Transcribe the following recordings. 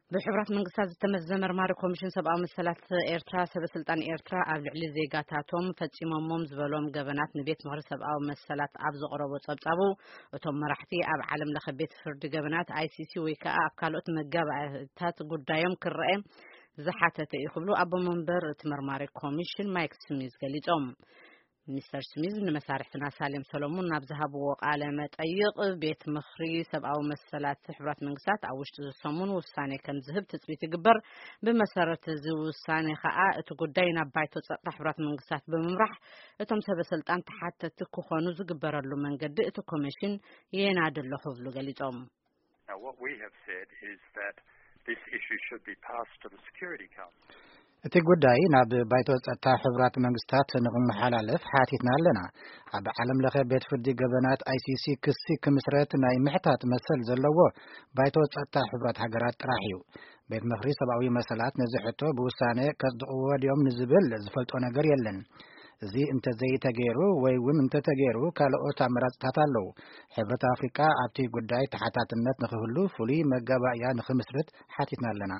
بحبرات منقصات التمزمر مرمار كوميشن سبعة مسلات إيرترا سبسلطان إيرترا قبل زيجاتاتهم فتشيمهم زبلهم جبنات نبيت مغرب سبعة مسلات أبز قربوا صبصبوا وتم مرحتي أب عالم لخبيت فرد جبنات ICC ويكا أبكالوت مجابعات قدايم كرئم زحتة يخبلوا أبو منبر تمرمار كوميشن مايك سميز قاليتهم مستر سميز نمسارحتنا سالم سلمون نبذهب وقالمت أيق بيت مخري سبعة ومسلات حبرات منقصات عوشت الصمون وفساني كان ذهب تثبيت جبر بمسارة زوساني خاء تقدينا بايتو حبرات منقصات بممرح اتم سبسلطان حتى تكو خانوز جبر اللو من قد اتو كوميشن ينادل لحظلو قاليتهم. Now what we have said is that this issue should be passed to the Security Council. እቲ ጉዳይ ናብ ባይቶ ጸጥታ ሕብራት መንግስታት ንኽመሓላለፍ ሓቲትና ኣለና ኣብ ዓለም ለኸ ቤት ፍርዲ ገበናት ICC ክሲ ክምስረት ናይ ምሕታት መሰል ዘለዎ ባይቶ ጸጥታ ሕብራት ሃገራት ጥራሕ እዩ ቤት ምኽሪ ሰብኣዊ መሰላት ነዚ ሕቶ ብውሳነ ከጽድቕዎ ድዮም ንዝብል ዝፈልጦ ነገር የለን እዚ እንተዘይተገይሩ ወይ እውን እንተተገይሩ ካልኦት ኣማራጽታት ኣለዉ ሕብረት ኣፍሪቃ ኣብቲ ጉዳይ ተሓታትነት ንኽህሉ ፍሉይ መጋባእያ ንኽምስረት ሓቲትና ኣለና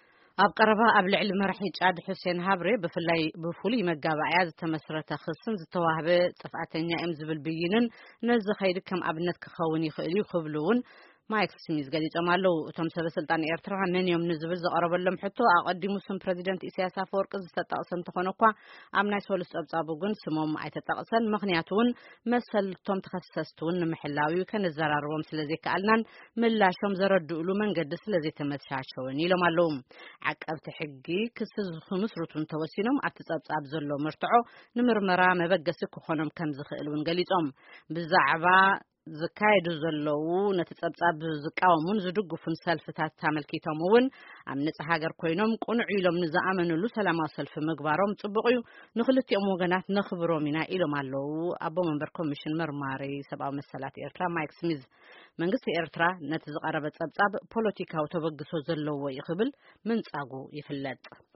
ኣብ ቀረባ ኣብ ልዕሊ መራሒ ጫድ حسين ሃብሬ ብፍሉይ መጋባእያ ዝተመስረተ ክስን ዝተዋህበ ጥፍኣተኛ እዮም ዝብል ብይንን ነዚ ኸይዲ ከም ኣብነት ክኸውን ይኽእል እዩ ክብሉውን ማይክ ስሚዝ ገሊጾም ኣለዉ እቶም ሰበስልጣን ኤርትራ መን እዮም ንዝብል ዘቐረበሎም ሕቶ ኣቐዲሙ ስም ፕሬዚደንት ኢሳያስ ኣፈወርቂ ዝተጠቕሰ እንተኾነ እኳ ኣብ ናይ ሰሉስ ጸብጻቡ ግን ስሞም ኣይተጠቕሰን ምኽንያቱ እውን መሰልቶም ተኸሰስቲ እውን ንምሕላው ከነዘራርቦም ስለዘይከኣልናን ምላሾም ዘረድኡሉ መንገዲ ስለዘይተመቻቸወን ኢሎም ኣለዉ ዓቀብቲ ሕጊ ክሲ ዝኽምስርቱን ተወሲኖም ኣብቲ ጸብጻብ ዘሎ መርትዖ ንምርመራ መበገሲ ክኾኖም ከም ዝኽእል እውን ገሊጾም ብዛዕባ ዝካየዱ ዘለዉ ነቲ ጸብጻብ ዝቃወሙን ዝድግፉን ሰልፍታት ተመልኪቶም እውን ኣብ ንጹህ ሃገር ኮይኖም ቁኑዕ ኢሎም ንዝኣመንሉ ሰላማዊ ሰልፊ ምግባሮም ጽቡቕ እዩ ንኽልቲኦም ወገናት ነኽብሮም ኢና ኢሎም ኣለዉ ኣቦ መንበር ኮሚሽን መርማሪ ሰብኣዊ መሰላት ኤርትራ ማይክ ስሚዝ መንግስቲ ኤርትራ ነቲ ዝቐረበ ጸብጻብ ፖለቲካዊ ተበግሶ ዘለዎ ይኽብል ምንጻጉ ይፍለጥ